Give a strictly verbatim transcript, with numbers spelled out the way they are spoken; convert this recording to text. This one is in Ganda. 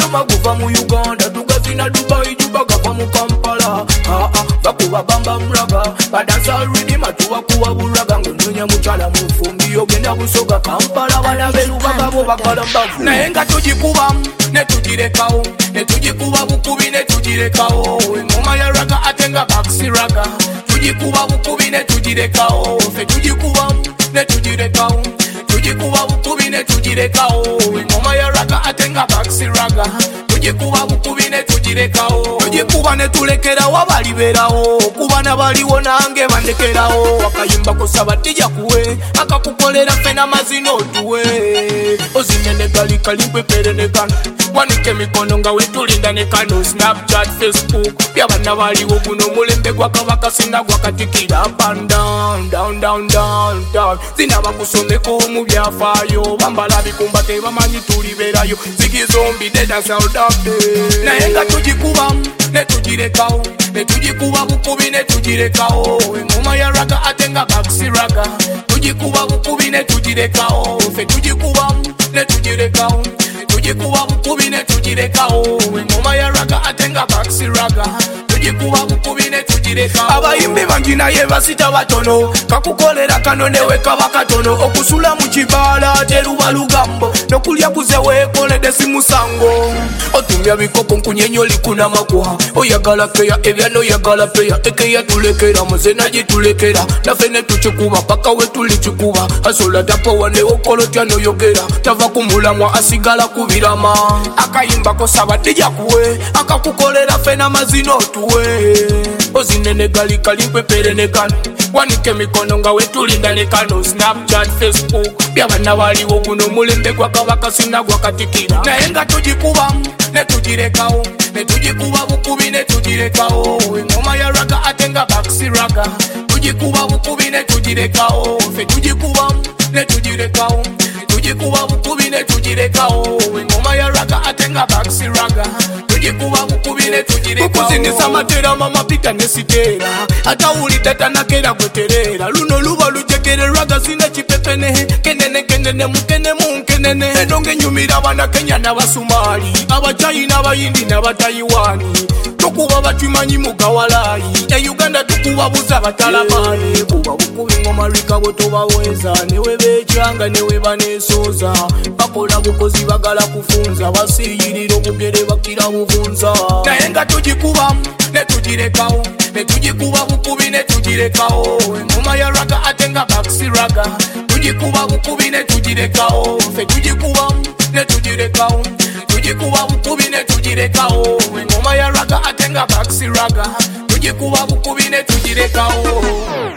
Nyama guva mu Uganda tugazina Dubai Juba gava mu Kampala. Ah ah bakuba bamba mraga badansa ridima tuwa kuwa buraga ngonya muchala mufumbi ogenda busoga Kampala bana beruba babo bakala mbavu. Naye nga tugikuba ne tugirekawo ne tugikuba bukubi ne tugirekawo engoma ya raga atenga baksi raga tugikuba bukubi ne tugirekawo fe tugikuba ne tugirekawo tugikuba bukubi ne tugirekawo engoma ya raga atenga baksi raga tugikuba bukubi ne tugirekawo tugikuba ne tulekerawo abaliberawo kuba nabaliwo nange bandekerawo akayimba kusaba tija kuwe akakukolera fena mazino tuwe ozinene gali kalimpe perenekana wanike mikono nga wetulinda ne kano Snapchat Facebook byabana baliwo guno mulembe gwa kabaka sinda gwa katikira up and down down down down down zina bakusomeko mu byafayo bambala bikumba te bamanyi tuliberayo zigi zombi de dance all day naye nga tugikuba ne tugirekawo ne tugikuba bukubi ne tugirekawo engoma ya raga atenga baksi raga tugikuba bukubi ne tugirekawo fe tugikuba ne tugirekawo tugikuba bukubi ne tugirekawo engoma ya raga atenga baksi raga tugikuba bukubi ne tugirekawo abayimbi bangi naye basita batono kakukolera kano newe kaba katono okusula mu kibala teruba lugambo nokulya kuze weekolede si musango otumya bikopo nkunyenyoli kuna makwa oyagala peya ebyano oyagala peya ekeya tulekera muzena gitulekera nafe ne tukikuba paka we tulikikuba asola tapowa ne okolotya noyogera tava kumulamwa asigala kubirama akayimba kosaba tija kuwe akakukolera fena mazino tuwe ozinene gali kalimpe perenekana wanike mikono nga wetulinda ne kano Snapchat Facebook byabana baliwo guno mulembe gwa kabaka sinda gwa katikira naye nga tugikuba ne tugirekawo ne tugikuba bukubi ne tugirekawo engoma ya raga atenga baksi raga tugikuba bukubi ne tugirekawo fe tugikuba ne tugirekawo tugikuba bukubi ne tugirekawo engoma ya raga atenga baksi raga tugikuba bukubi ne tugirekawo okuzinisa matera mama pita ne sitera atawulidde tanakera gweterera luno luba lujegere raga sina kipepene kenene kenene mukene munkenene endonge nyumira abana Kenya n'abasumali abachina abayindi n'abatayiwani tukuba batumanyi mugawalayi e Uganda tukuba buza batalamani kuba bukubi ngoma rika botobaweza newe bechanga newe banesoza bakola bukozi bagala kufunza basiyirira obugere bakira buvunza naye nga tugikuba ne tugirekawo ne tugikuba bukubi ne tugirekawo engoma ya raga atenga baksi raga tugikuba bukubi ne tugirekawo fe tugikuba ne tugirekawo tugikuba bukubi ne tugirekawo engoma ya raga atenga baksi raga tugikuba bukubi ne tugirekawo